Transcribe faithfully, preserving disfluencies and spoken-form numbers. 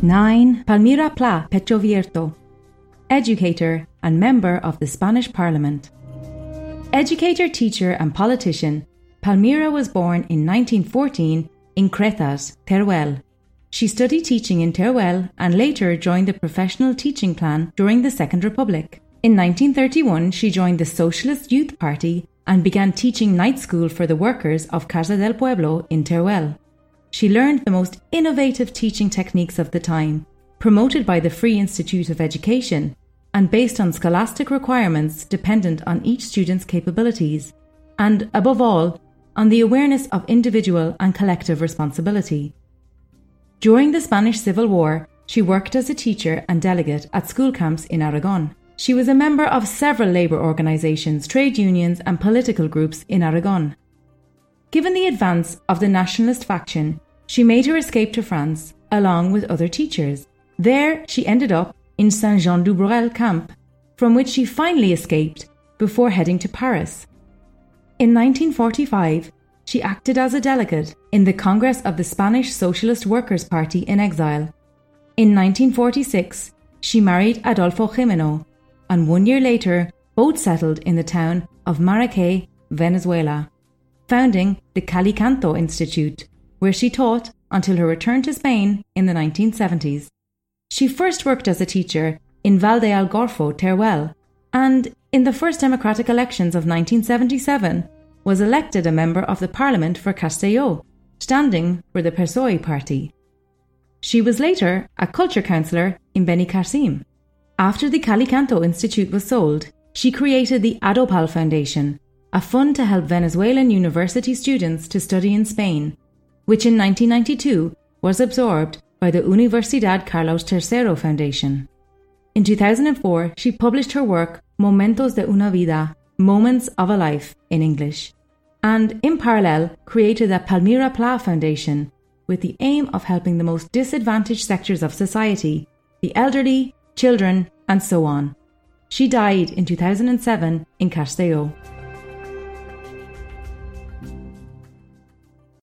nine, Palmira Pla Pechovierto, educator and member of the Spanish Parliament. Educator, teacher and politician, Palmira was born in nineteen fourteen in Cretas, Teruel. She studied teaching in Teruel and later joined the professional teaching plan during the Second Republic. In nineteen thirty-one, she joined the Socialist Youth Party and began teaching night school for the workers of Casa del Pueblo in Teruel. She learned the most innovative teaching techniques of the time, promoted by the Free Institute of Education, and based on scholastic requirements dependent on each student's capabilities, and, above all, on the awareness of individual and collective responsibility. During the Spanish Civil War, she worked as a teacher and delegate at school camps in Aragon. She was a member of several labour organisations, trade unions and political groups in Aragon. Given the advance of the nationalist faction, she made her escape to France, along with other teachers. There, she ended up in Saint-Jean-du-Brel camp, from which she finally escaped before heading to Paris. In nineteen forty-five, she acted as a delegate in the Congress of the Spanish Socialist Workers' Party in exile. In nineteen forty-six, she married Adolfo Jimeno, and one year later, both settled in the town of Maracay, Venezuela, founding the Calicanto Institute, where she taught until her return to Spain in the nineteen seventies. She first worked as a teacher in Val de Algorfo, Teruel, and in the first democratic elections of nineteen seventy-seven was elected a member of the Parliament for Castelló, standing for the P S O E party. She was later a culture councillor in Benicassim. After the Calicanto Institute was sold, she created the Adopal Foundation, a fund to help Venezuelan university students to study in Spain, which in nineteen ninety-two was absorbed by the Universidad Carlos the Third Foundation. In two thousand four, she published her work Momentos de una Vida, Moments of a Life in English, and in parallel created the Palmira Pla Foundation with the aim of helping the most disadvantaged sectors of society, the elderly, children, and so on. She died in two thousand seven in Castelló.